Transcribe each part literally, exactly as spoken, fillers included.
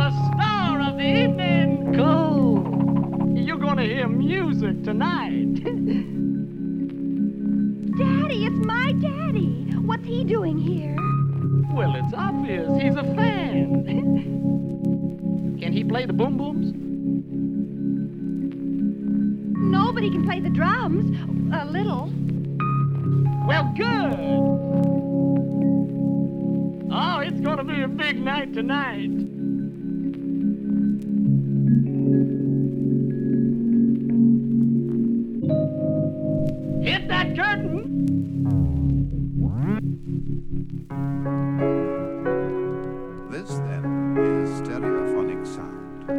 the star of the evening. Cool. You're gonna hear music tonight. Daddy, it's my daddy. What's he doing here? Well, it's obvious. He's a fan. Can he play the boom booms? Nobody can play the drums. A little. Well, good. Oh, it's gonna be a big night tonight. Hit that curtain. This, then, is stereophonic sound.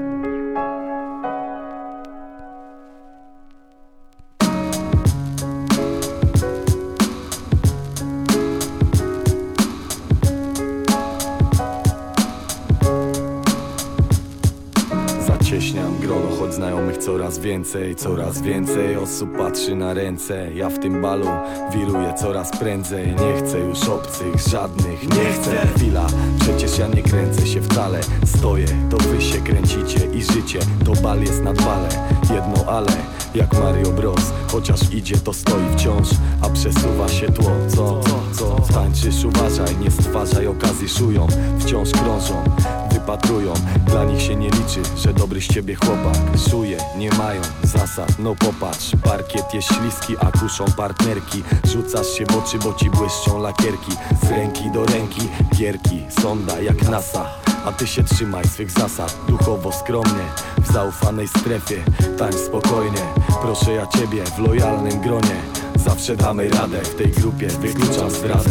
Zacieśniam grono, choć znajomych coraz więcej. Coraz więcej osób patrzy na ręce. Ja w tym balu wiruję coraz prędzej. Nie chcę już obcych, żadnych, nie chcę. Chwila, przecież ja nie kręcę się wcale. Stoję, to wy się kręcicie i życie, to bal jest nad bale. Jedno ale, jak Mario Bros. Chociaż idzie, to stoi wciąż, a przesuwa się tło. Co, co, tańczysz, uważaj, nie stwarzaj okazji, szują. Wciąż krążą, wypatrują. Dla nich się nie liczy, że dobry z ciebie chłopak. Szuje, nie mają zasad, no popatrz. Parkiet jest śliski, a kuszą partnerki. Rzucasz się w oczy, bo ci błyszczą lakierki. Z ręki do ręki, gierki, sonda jak NASA. A ty się trzymaj swych zasad, duchowo skromnie, w zaufanej strefie. Tańcz spokojnie, proszę ja ciebie w lojalnym gronie. Zawsze damy radę, w tej grupie wykluczam zdradę.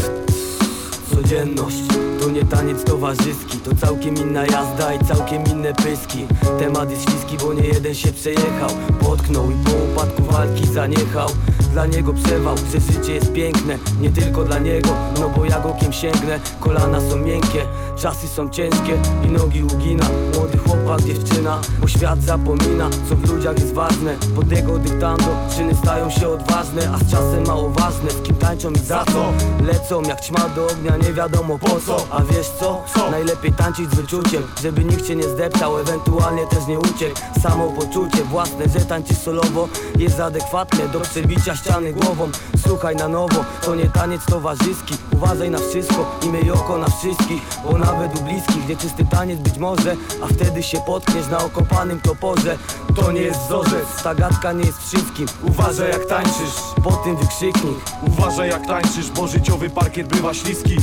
Codzienność to nie taniec towarzyski, to całkiem inna jazda i całkiem inne pyski. Temat jest śliski, bo nie jeden się przejechał, potknął i po upadku walki zaniechał. Dla niego przewał, że życie jest piękne, nie tylko dla niego, no bo jak okiem sięgnę, kolana są miękkie, czasy są ciężkie i nogi ugina. Młody chłopak, dziewczyna, bo świat zapomina, co w ludziach jest ważne. Pod jego dyktando czyny stają się odważne, a z czasem mało ważne, z kim tańczą i za co. Lecą jak ćma do ognia, nie wiadomo po co. A wiesz co? co? Najlepiej tańczyć z wyczuciem, żeby nikt cię nie zdeptał, ewentualnie też nie uciekł. Samo poczucie własne, że tańczysz solowo, jest adekwatne do przebicia ściany głową. Słuchaj na nowo, to nie taniec towarzyski. Uważaj na wszystko i miej oko na wszystkich, bo nawet u bliskich nieczysty taniec być może, a wtedy się potkniesz na okopanym toporze. To nie jest wzorzec, ta gadka nie jest wszystkim. Uważaj jak tańczysz, po tym wykrzyknij. Uważaj jak tańczysz, bo życiowy parkiet bywa śliski.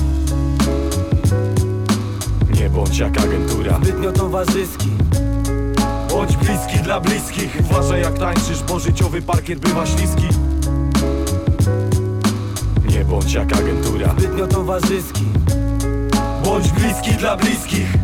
Nie bądź jak agentura, zbytnio towarzyski. Bądź bliski dla bliskich. Uważaj jak tańczysz, bo życiowy parkiet bywa śliski. Nie bądź jak agentura, zbytnio towarzyski. Bądź bliski dla bliskich.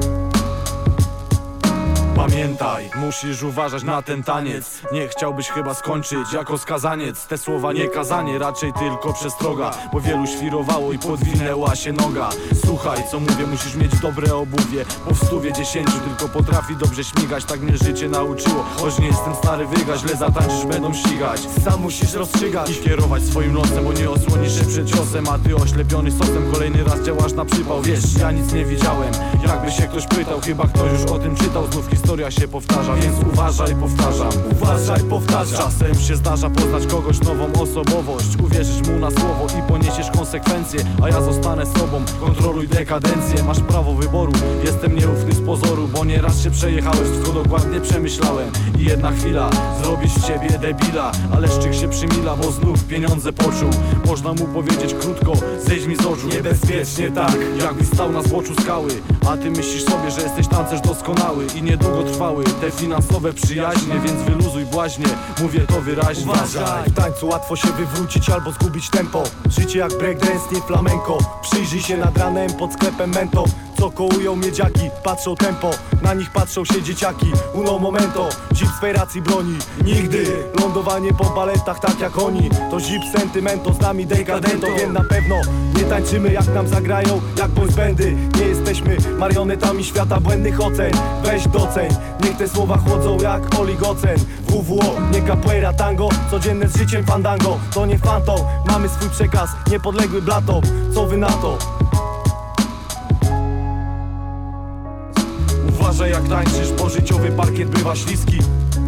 Pamiętaj, musisz uważać na ten taniec. Nie chciałbyś chyba skończyć jako skazaniec. Te słowa nie kazanie, raczej tylko przestroga, bo wielu świrowało i podwinęła się noga. Słuchaj co mówię, musisz mieć dobre obuwie, bo w stówie dziesięciu tylko potrafi dobrze śmigać. Tak mnie życie nauczyło, choć nie jestem stary wyga. Źle zatańczysz, będą ścigać. Sam musisz rozstrzygać i kierować swoim losem, bo nie osłonisz się przed ciosem. A ty oślepiony sosem, kolejny raz działasz na przypał. Wiesz, ja nic nie widziałem, jakby się ktoś pytał, chyba ktoś już o tym czytał. Znów historia się powtarza, więc uważaj, powtarzam. Uważaj, powtarzam. Czasem się zdarza poznać kogoś, nową osobowość. Uwierzysz mu na słowo i poniesiesz konsekwencje, a ja zostanę sobą, kontroluj dekadencję. Masz prawo wyboru, jestem nieufny z pozoru, bo nieraz się przejechałeś, tylko dokładnie przemyślałem. I jedna chwila, zrobisz z ciebie debila, ale szczyk się przymila, bo znów pieniądze poczuł. Można mu powiedzieć krótko, zejdź mi z oczu. Niebezpiecznie tak, jakbyś stał na zboczu skały, a ty myślisz sobie, że jesteś tancerz doskonały i niedługo trwały te finansowe przyjaźnie, więc wyluzuj błaźnie, mówię to wyraźnie. Uważaj, w tańcu łatwo się wywrócić albo zgubić tempo. Życie jak breakdance, nie flamenko. Przyjrzyj się nad ranem pod sklepem Mento. Co kołują miedziaki, patrzą tempo, na nich patrzą się dzieciaki. Uno momento, zip swej racji broni. Nigdy lądowanie po baletach tak jak oni. To zip sentimento, z nami dekadento. Wiem na pewno, nie tańczymy jak nam zagrają, jak boys bandy. Nie jesteśmy marionetami świata błędnych ocen. Weź doceń, niech te słowa chłodzą jak oligocen. W W O, nie capoeira tango, codzienne z życiem fandango. To nie fantom, mamy swój przekaz, niepodległy blatom. Co wy na to? Uważaj Uważaj jak tańczysz, bo życiowy parkiet bywa śliski.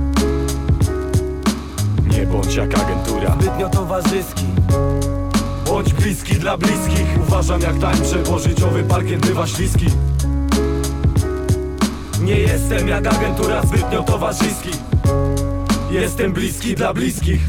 Nie bądź jak agentura, zbytnio towarzyski. Bądź bliski dla bliskich. Uważam jak tańczę, bo życiowy parkiet bywa śliski. Nie jestem jak agentura, zbytnio towarzyski. Jestem bliski dla bliskich.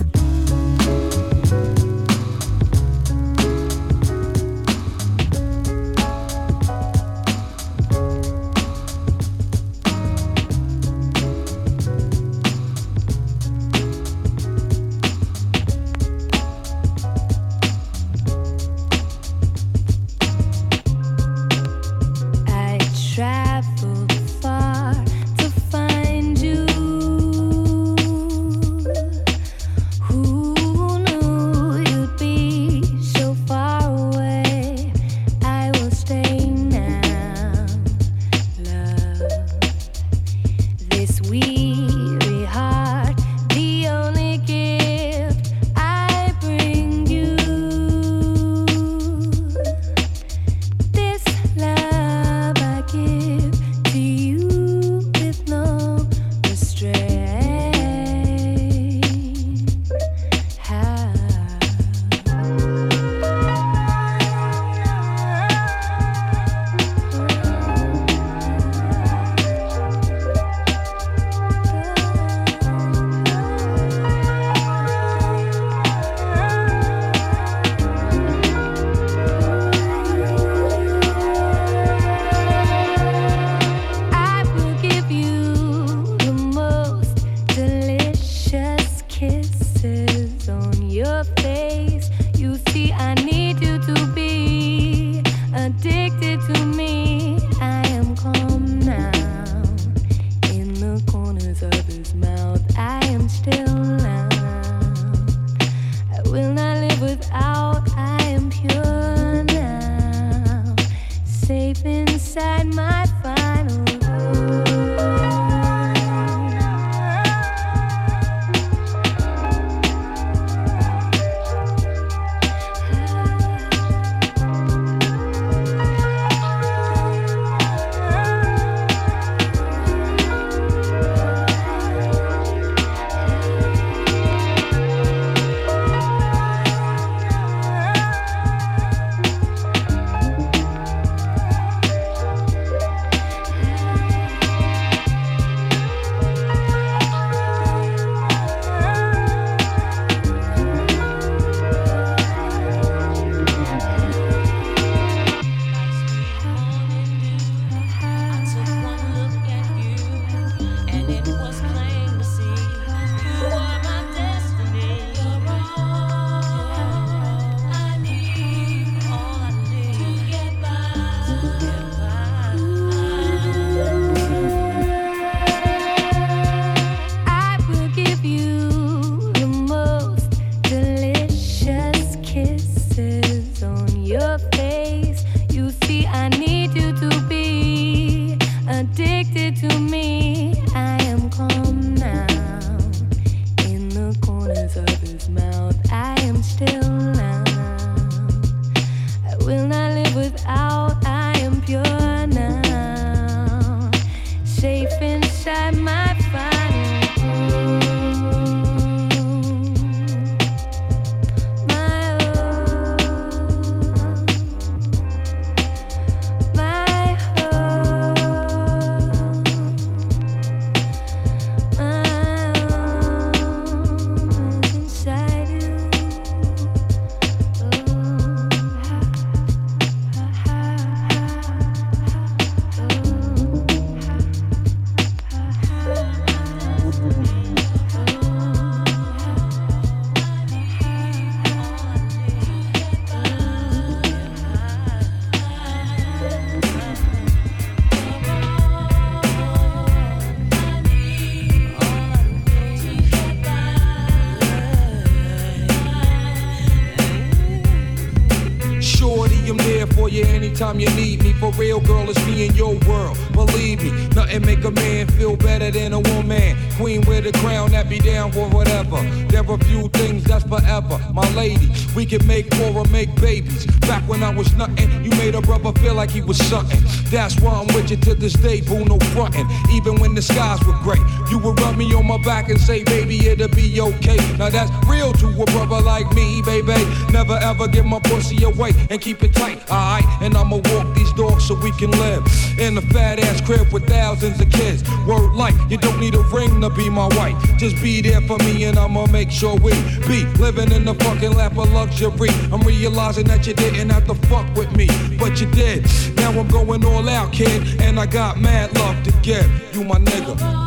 time you need me. For real, girl, it's me in your world. Believe me, nothing make a man feel better than a woman. Queen with a crown that be down for whatever. There are few things that's forever. My lady, we can make more or make babies. Back when I was nothing, you made a brother feel like he was something. That's why I'm with you to this day, boo, no frontin'. Even when the skies were gray, you would rub me on my back and say, baby, it'll be okay. Now that's real to a brother like me, baby. Never ever give my pussy away and keep it tight, alright? And I'ma walk these dogs so we can live in a fat ass crib with thousands of kids. Word like, you don't need a ring to be my wife. Just be there for me and I'ma make sure we be living in the fucking lap of luxury. I'm realizing that you didn't have to fuck with me, but you did. Now I'm going all out, kid, and I got mad love to give. You my nigga.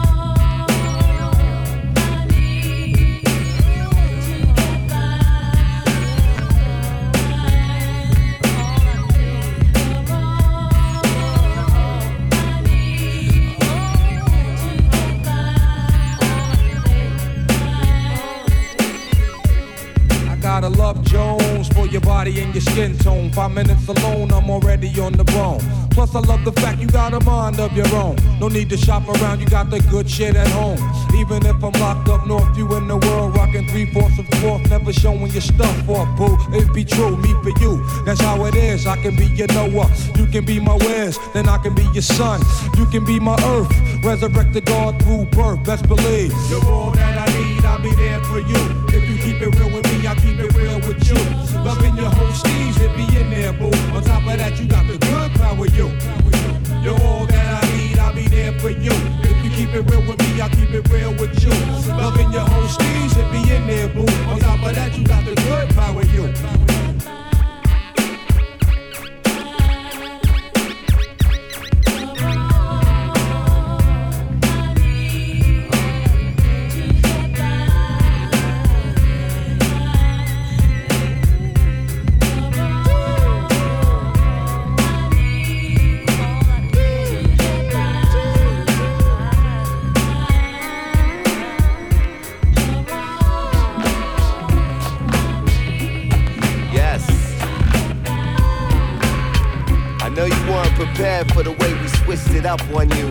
Gotta love Jones for your body and your skin tone. Five minutes alone, I'm already on the bone. Plus I love the fact you got a mind of your own. No need to shop around, you got the good shit at home. Even if I'm locked up north, you in the world rocking three-fourths of fourth. Never showing your stuff off, boo. It be true, me for you, that's how it is. I can be your Noah, you can be my Wes, then I can be your son. You can be my earth, resurrect the God through birth, best believe. You're all that I need, I'll be there for you. If you keep it real with me, I'll keep it real with you. Loving your whole steez, it be in there, boo. On top of that, you got the good power, you. You're all that I need, I'll be there for you. If you keep it real with me, I'll keep it real with you. Loving your whole steez, it be in there, boo. On top of that, you got the good power, you. Prepared for the way we switched it up on you.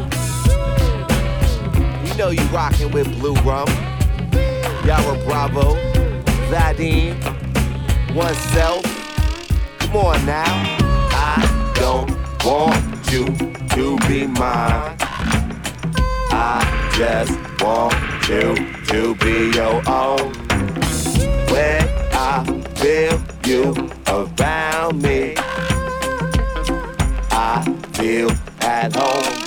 You know you rockin' with Blue Rum, Yara Bravo, Vadim, Oneself. Come on now. I don't want you to be mine. I just want you to be your own. When I feel you around me, I feel at home.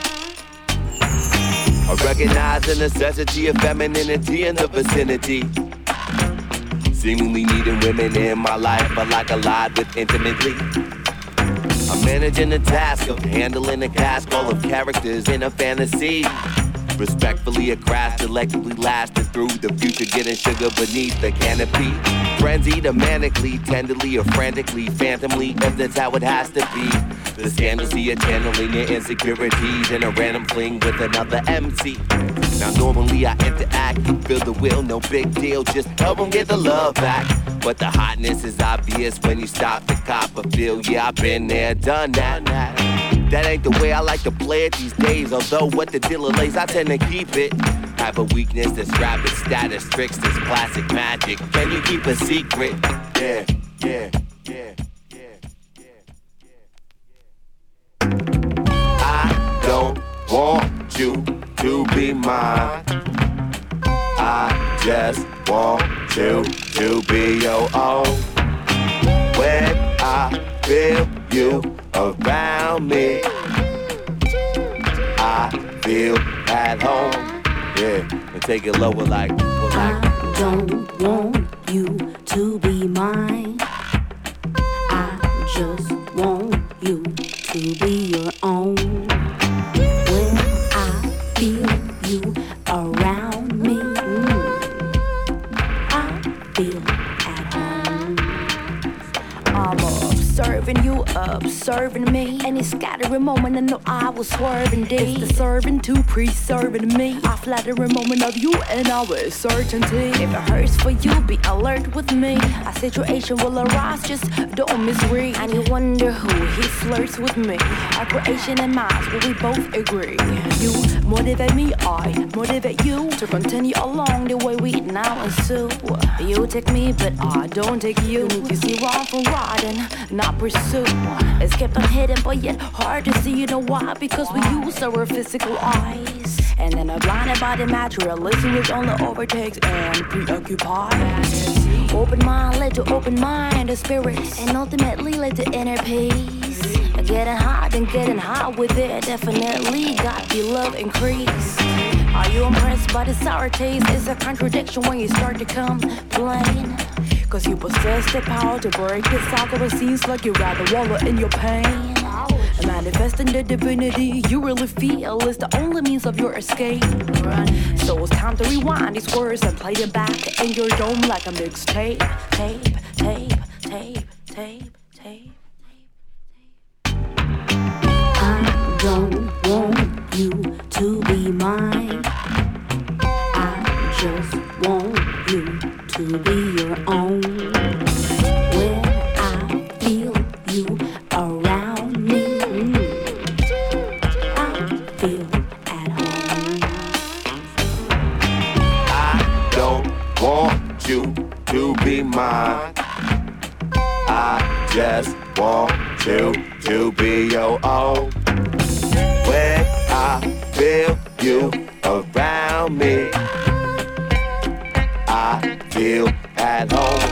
I recognize the necessity of femininity in the vicinity. Seemingly needing women in my life, but like a lot with intimately. I'm managing the task of handling a cast full of characters in a fantasy. Respectfully a crash, selectively lasting through the future, getting sugar beneath the canopy. Frenzied or manically, tenderly or frantically, phantomly, if that's how it has to be. The scandals see you channeling your insecurities in a random fling with another M C. Now normally I interact, feel the will, no big deal, just help them get the love back. But the hotness is obvious when you stop to cop a feel. Yeah, I've been there, done that. That ain't the way I like to play it these days. Although what the dealer lays, I tend to keep it. Have a weakness that's rapid status, tricks that's classic magic. Can you keep a secret? Yeah, yeah, yeah, yeah, yeah, yeah. I don't want you to be mine. I just want you to be your own. When I feel you around me, I feel at home. Yeah, and take it lower like, well, like. I don't want you to be mine. I just want you to be your own. When I feel you around me, I feel at home. I'm observing you, observing serving me. Any scattering moment, I know I was swerving D. It's the serving to preserving me. A flattering moment of you and I with certainty. If it hurts for you, be alert with me. A situation will arise, just don't misread. And you wonder who he flirts with me. Our creation and mine, will we both agree? You motivate me, I motivate you to continue along the way we now ensue. You take me, but I don't take you. You see wrong from right and not pursue. It's kept on hidden, but yet hard to see. You know why? Because we use our physical eyes, and then are blinded by the materialism which only overtakes and preoccupies. Open mind led to open mind, the spirits, and ultimately led to inner peace. Getting hot and getting hot with it definitely got the love increase. Are you impressed by the sour taste? It's a contradiction when you start to complain. Cause you possess the power to break the cycle. It seems like you'd rather wallow in your pain. And manifesting the divinity you really feel is the only means of your escape. So it's time to rewind these words and play them back in your dome like a mixtape. Tape, tape, tape, tape, tape. I don't want you to be mine. I just want you to be your own. When I feel you around me, I feel at home. I don't want you to be mine. I just want you to be your own. When I feel you around me, I feel at home.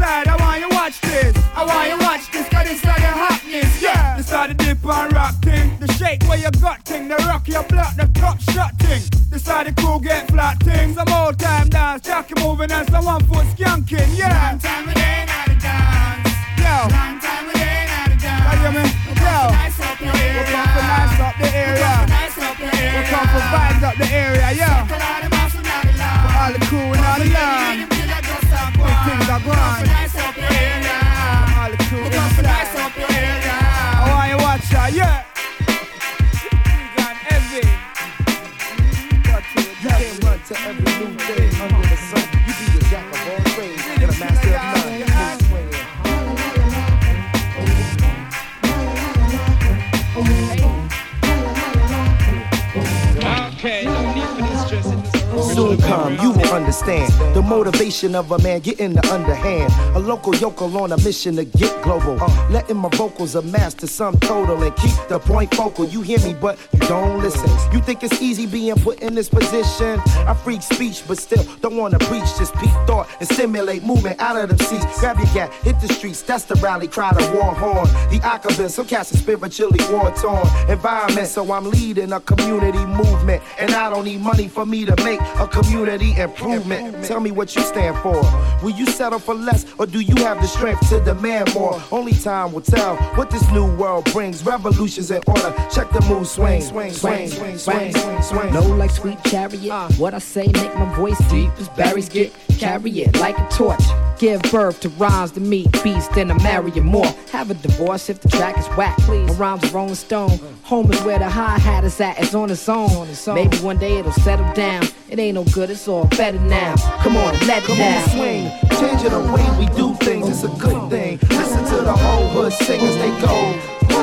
Alright, I want you watch this. I want you watch this, cause this like a hotness. Yeah, this are the dip and rock thing. The shake where you got thing. The rock your block, the top shot thing. This are the cool get flat thing. Some old time dance, jockey moving and some one foot skanking. Yeah. Long time we ain't out of dance. Yo. Long time we ain't out of dance. What do you mean? Yo. We come for nice up the area. We come for vibes up the area. Yo. For all the cool and all the land. Big things are gone. All the cool inside. I want you watch that, yeah. To every new thing under the sun, you be the jack of all trades and a master of none. Okay, no need for this dressing. Soon come, you will understand the motivation of a man getting the underhand. A local yokel on a mission to get global. Letting my vocals amass to some total and keep the point focal. You hear me, but you don't listen. You think it's easy being put in this position? I freak speech, but still don't wanna preach. Just peak thought and stimulate movement out of them seats. Grab your gat, hit the streets. That's the rally cry, the war horn. The Akabin, some cats are spiritually war torn. Environment, so I'm leading a community movement, and I don't need money for me to make a community improvement. Tell me what you stand for. Will you settle for less, or do you have the strength to demand more? Only time will tell what this new world brings. Revolutions in order. Check the mood swing, swing, swing, swing, swing, swing, swing. No like sweet chariot. Uh. What I say make my voice deep as berries get. Carry it like a torch. Give birth to rhymes to meet beats, then I marry you more. Have a divorce if the track is whack. Please. My rhymes are Rolling Stone. Home is where the hi-hat is at. It's on its own. Maybe one day it'll settle down. It ain't no good, it's all better now. Come on, let it down. Swing, changing the way we do things, it's a good thing. Listen to the whole hood sing as they go.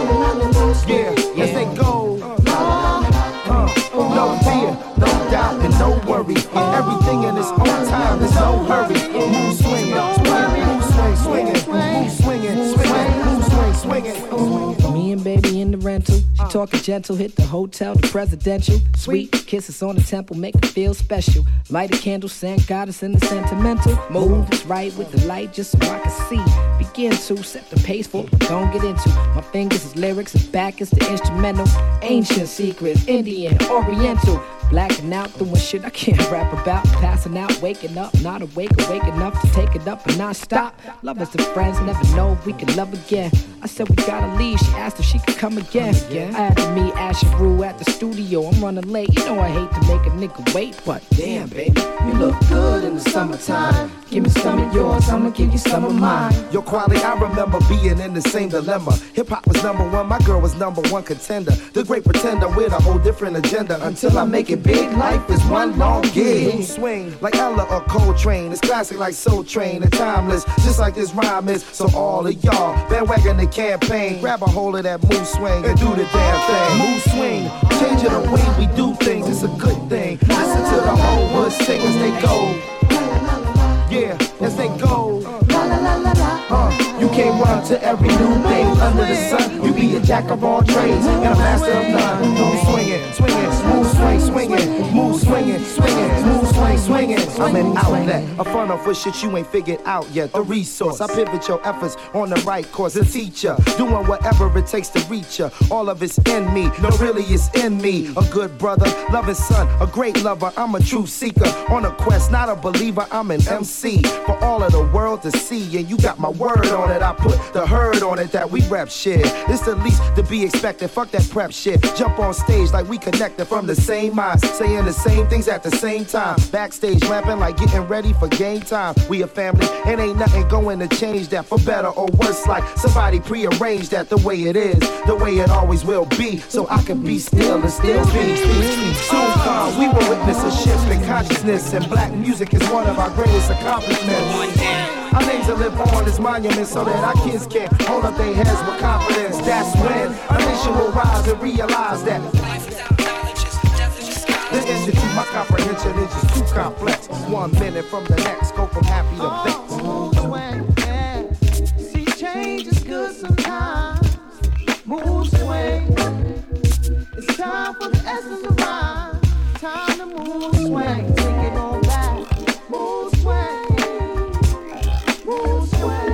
Yeah, as they go. Uh, no fear, no doubt, and no worry. Everything in its own time, there's no hurry. Move swinging, move swing, swinging, move swinging, swinging, move swing, swinging. Me and baby in the rental, she talking gentle, hit the hotel, the presidential. Sweet kisses on the temple, make it feel special. Light a candle, send goddess in the sentimental. Move is right with the light, just so I can see. Begin to set the pace for what we gon' get into. My fingers is lyrics, and back is the instrumental. Ancient secrets, Indian, Oriental. Blacking out, doing shit I can't rap about. Passing out, waking up, not awake, awake enough to take it up and not stop. Lovers and friends never know if we can love again. I said we gotta leave, she asked if she could come again. I had to meet Asher Rue at the studio, I'm running late. You know I hate to make a nigga wait, but damn baby, you look good in the summertime. Give me some of yours, I'ma give you some of mine. Your quality, I remember being in the same dilemma. Hip-hop was number one, my girl was number one contender. The great pretender with a whole different agenda. Until I make it big, life is one long gig. Swing like Ella or Coltrane. It's classic like Soul Train and timeless, just like this rhyme is. So all of y'all, bandwagon the campaign. Grab a hold of that move swing and do the damn thing. Move swing, changing the way we do things, it's a good thing. Listen to the whole hood sing as they go. Yeah, as they go. Uh, you can't run to every new thing under the sun. You be a jack of all trades and a master of none. Move swinging, swinging, smooth swing, swinging, move swinging, swinging, smooth swing, swinging. I'm an outlet, a funnel for shit you ain't figured out yet. The resource, I pivot your efforts on the right course. A teacher, doing whatever it takes to reach ya. All of it's in me, no really it's in me. A good brother, loving son, a great lover. I'm a true seeker on a quest, not a believer. I'm an M C for all of the world to see, and you got my word on it. I put the herd on it that we rap shit. It's the least to be expected. Fuck that prep shit. Jump on stage like we connected from the same minds, saying the same things at the same time. Backstage rapping like getting ready for game time. We a family, and ain't nothing going to change that for better or worse. Like somebody prearranged that the way it is, the way it always will be. So I can be still and still be. Soon come, we will witness a shift in consciousness, and black music is one of our greatest accomplishments. Our names will live on as monuments so that our kids can hold up their heads with confidence. That's when our nation will rise and realize that the answer to my comprehension is just too complex. One minute from the next, go from happy to vexed. Mood swing, yeah. See, change is good sometimes. Mood swing. It's time for the essence of rhyme. Time to mood swing. Take it on back. Mood swing. Mood swing.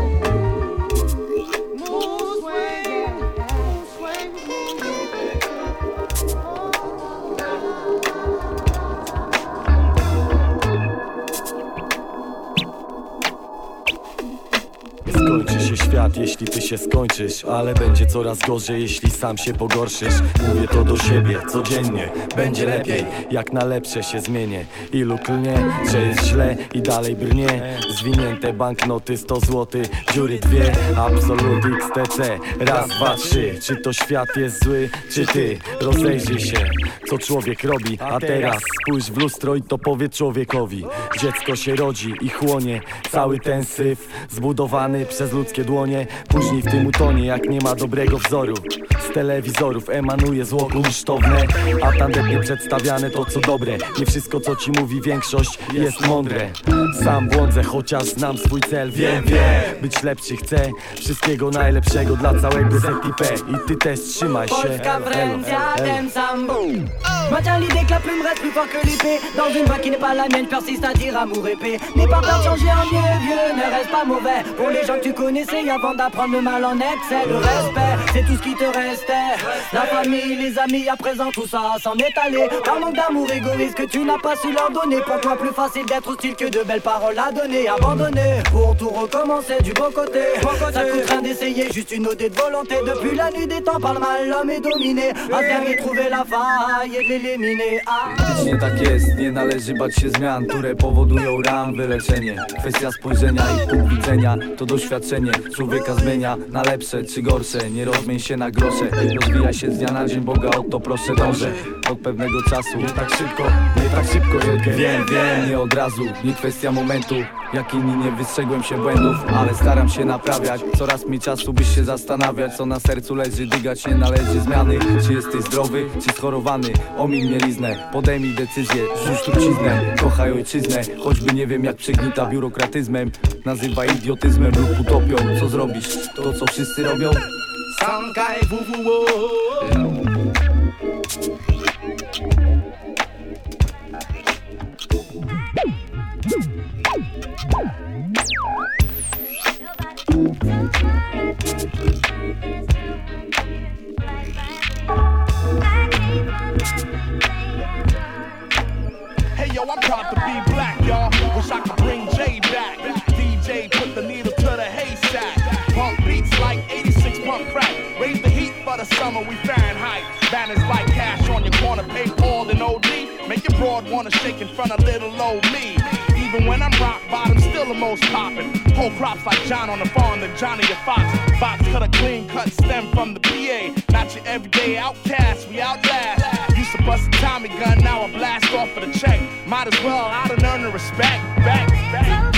Skończy się świat, jeśli ty się skończysz, ale będzie coraz gorzej, jeśli sam się pogorszysz. Mówię to do siebie codziennie, będzie lepiej, jak na lepsze się zmienię. Ilu klnie, że jest źle i dalej brnie. Zwinięte banknoty sto złotych, dziury dwie, absolut X T C. Raz, dwa, trzy, czy to świat jest zły, czy ty? Rozejrzyj się, co człowiek robi, a teraz spójrz w lustro i to powie człowiekowi. Dziecko się rodzi i chłonie cały ten syf, zbudowany przez ludzkie dłonie. Później w tym utonie, jak nie ma dobrego wzoru. Z telewizorów emanuje zło kunsztowne, a tandetnie przedstawiane to co dobre. Nie wszystko co ci mówi większość jest mądre. Sam błądzę, chociaż znam swój cel. Wiem, wiem, być lepszy chcę. Wszystkiego najlepszego dla całego Z I P. I ty też trzymaj się. Polska Frencia, dem sambo. Maintiens l'idée que la plume reste plus fort que l'épée. Dans une voix qui n'est pas la mienne, persiste à dire amour épée. N'aie pas peur de changer en mieux, vieux, ne reste pas mauvais. Pour les gens que tu connaissais avant d'apprendre le mal en excès. Le respect, c'est tout ce qui te restait. La famille, les amis, à présent tout ça s'en est allé. Par manque d'amour égoïste que tu n'as pas su leur donner. Pour toi plus facile d'être hostile que de belles paroles à donner. Abandonner, pour tout recommencer du bon côté. Ça coûte rien d'essayer, juste une ode de volonté. Depuis la nuit des temps par le mal, l'homme est dominé. A dernier trouver la faille et de l'éliminer. Faktycznie tak jest, nie należy bać się zmian, które powodują ram wyleczenie. Kwestia spojrzenia i punkt widzenia, to doświadczenie człowieka zmienia na lepsze czy gorsze. Nie rozmień się na grosze, rozwija się z dnia na dzień, Boga o to proszę dążę. Od pewnego czasu, nie tak szybko, nie tak szybko, wielkie. Wiem, wiem, nie od razu, nie kwestia momentu. Jak inni nie wystrzegłem się błędów, ale staram się naprawiać. Coraz mniej czasu byś się zastanawiać, co na sercu leży. Dygać nie należy zmiany, czy jesteś zdrowy, czy schorowany. Omiń mieliznę, podejmij decyzję, rzuć truciznę. Kochaj ojczyznę, choćby nie wiem jak przegnita biurokratyzmem. Nazywaj idiotyzmem lub utopią. Co zrobisz? To co wszyscy robią? Sankaj wu wu wo. Hey yo, I'm proud to be black, y'all. Wish I could bring Jay back. D J put the needle to the haystack. Pump beats like eighty-six pump crack. Raise the heat for the summer, we Fahrenheit. Banners like cash on your corner, pay Paul and O D. Make your broad wanna shake in front of little old me. Even when I'm rock bottom, still the most poppin'. Whole crops like John on the farm, than Johnny a Fox. Fox cut a clean cut stem from the P A. Not your everyday outcast, we outlast. Used to bust a Tommy gun, now I blast off for the check. Might as well, I done earn the respect. Back, back.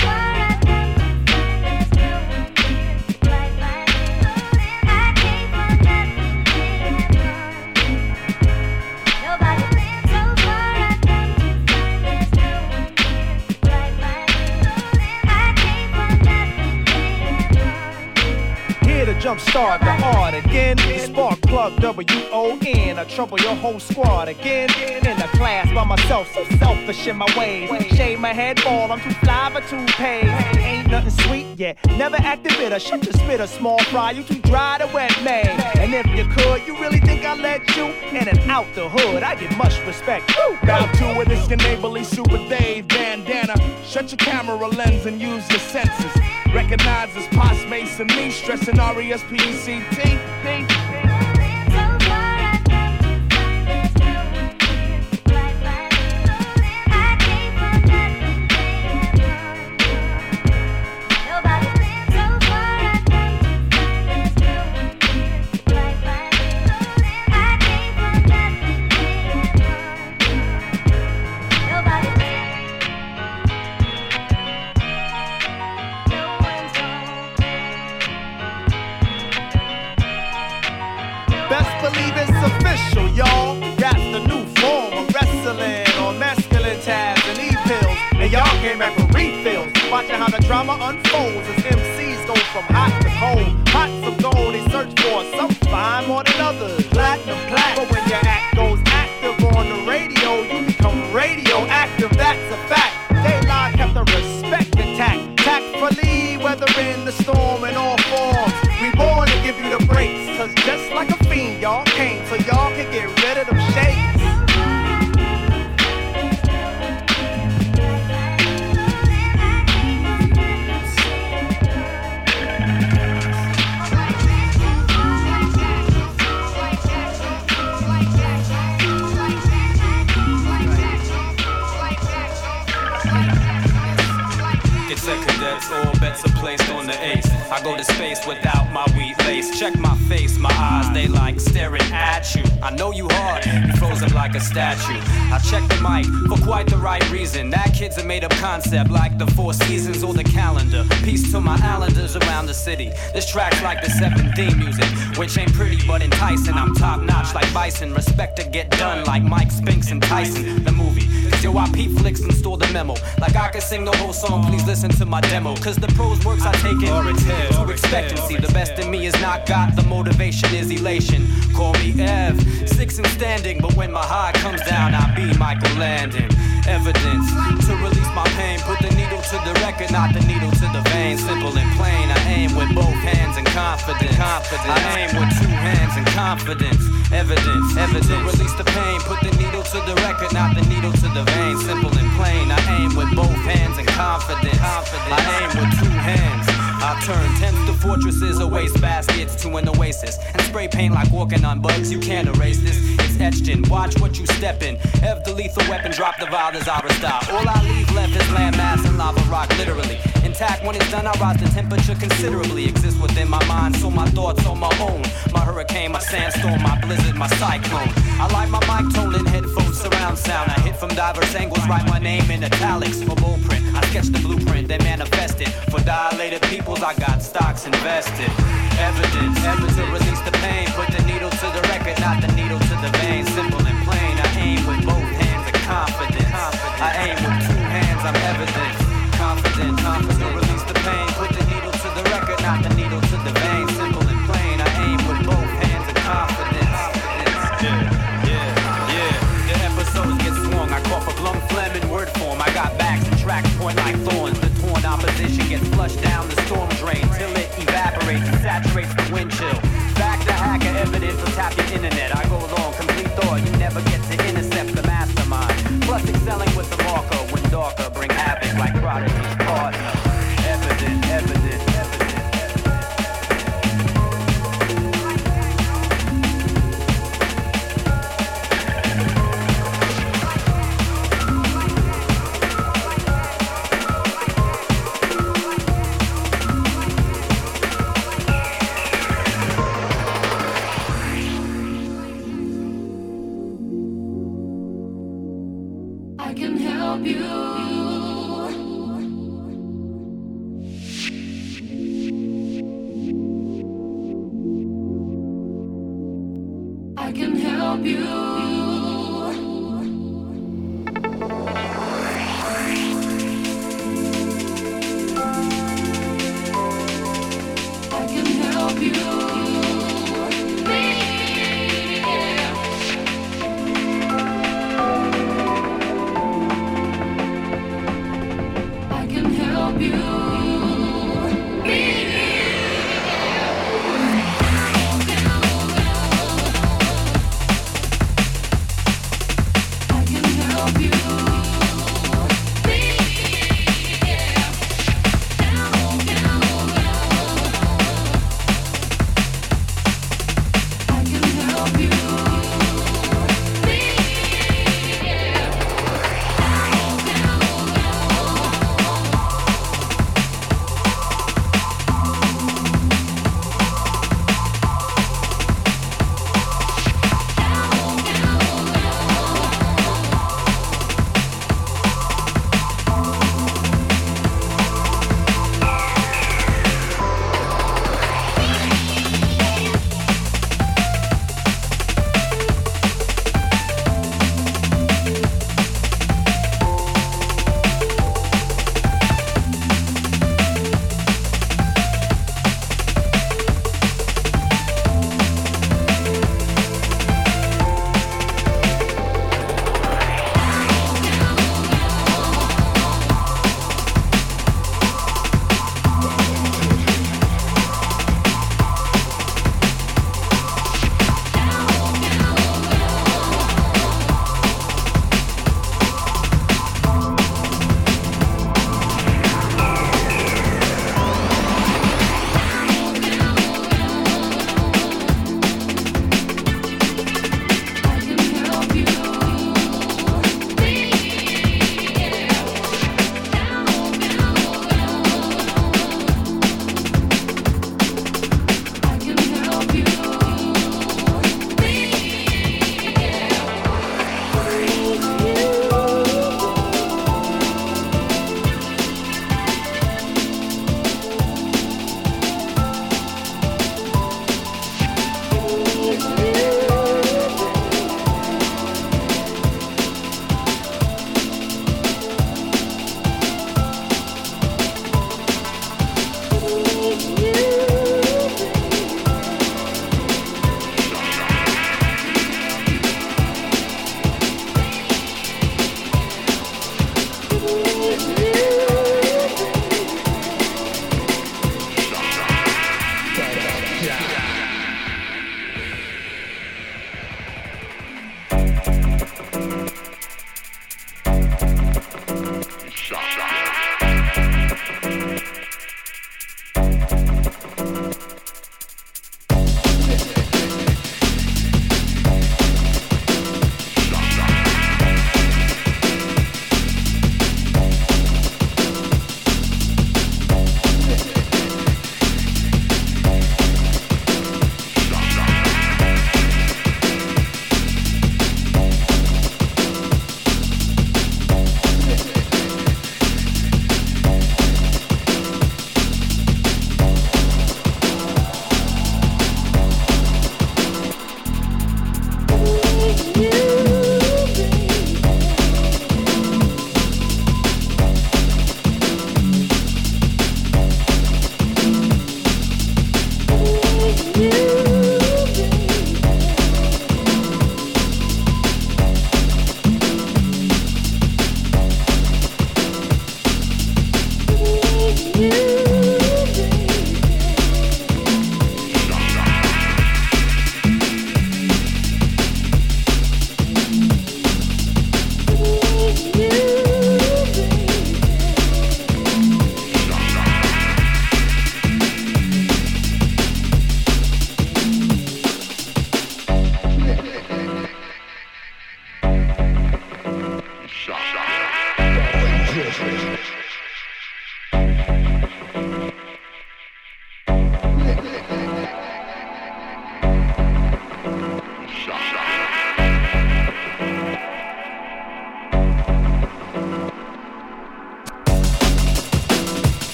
Jumpstart the art again. Spark plug W O N. I trouble your whole squad again. In the class by myself, so selfish in my ways. Shave my head bald, I'm too fly for toupees. Ain't nothing sweet yet, never acted bitter. Shut your spit a small fry, you too dry to wet man. And if you could, you really think I let you in and out the hood? I get much respect. Bow to it, it's Canably Super Dave bandana. Shut your camera lens and use your senses. Recognize as Pos Mason me, stressing R E S P E C T. Believe it's official, y'all. That's the new form of wrestling on masculine tabs and e-pills. And y'all came back for refills. Watching how the drama unfolds as M Cs go from hot to cold. Pots of gold they search for, some fine more than others. Platinum plaque. But when your act goes active on the radio, you become radioactive, that's a fact. Daylight kept the respect intact. Tactfully weathering the storm in all forms. We born to give you the breaks, cause just like a fiend, y'all came, so y'all can get rid of them shades. All bets are placed on the ace. I go to space without my weed lace. Check my face, my eyes, they like staring at you. I know you hard, you frozen like a statue. I check the mic for quite the right reason. That kid's a made-up concept like the Four Seasons or the calendar. Peace to my islanders around the city. This track's like the seven theme music, which ain't pretty but enticing. I'm top-notch like Bison. Respect to get done like Mike Spinks and Tyson. The movie, cause yo, I peep flicks and store the memo. Like I can sing the whole song, please listen to my demo. Cause the prose works I take it to expectancy. The best in me is not got, the motivation is elation. Call me Ev, six and standing, but when my high comes down, I be Michael Landon. Evidence to release my pain, put the needle to the record, not the needle to the vein. Simple and plain, I aim with both hands and confidence. Confidence. I aim with two hands and confidence. Evidence, evidence to release the pain, put the needle to the record, not the needle to the vein. Simple and plain, I aim with both hands and confidence. Confidence. I aim with two hands. I turn tents to fortresses or waste baskets to an oasis. And spray paint like walking on bugs, you can't erase this. It's etched in, watch what you step in. Ev the lethal weapon, drop the vial as I style. All I leave left is landmass and lava rock, literally. Intact when it's done, I rise the temperature considerably. Exist within my mind, so my thoughts on my own. My hurricane, my sandstorm, my blizzard, my cyclone. I like my mic tone in headphones, surround sound. I hit from diverse angles, write my name in italics for blueprint. I sketch the blueprint, then manifest it. For dilated peoples, I got stocks invested. Evidence, evidence to release the pain. Put the needle to the record, not the needle to the vein. Simple and plain, I aim with both hands and confidence. I aim with two hands, I'm evident. Confident, confident to release the pain. Put the needle to the record, not the needle to the vein. Simple and plain, I aim with both hands and confidence. Yeah, yeah, yeah. The episodes get swung. I cough up lung phlegm in word form. I got backs and tracks point like thorns. The torn opposition gets flushed down the storm drain till it evaporates and saturates the wind chill. Back to hacker evidence will tap your internet. I go along, complete thought. You never get to intercept the mastermind. Plus excelling with the marker when darker bring havoc like Prodigy's partner. Evident, evident, evident.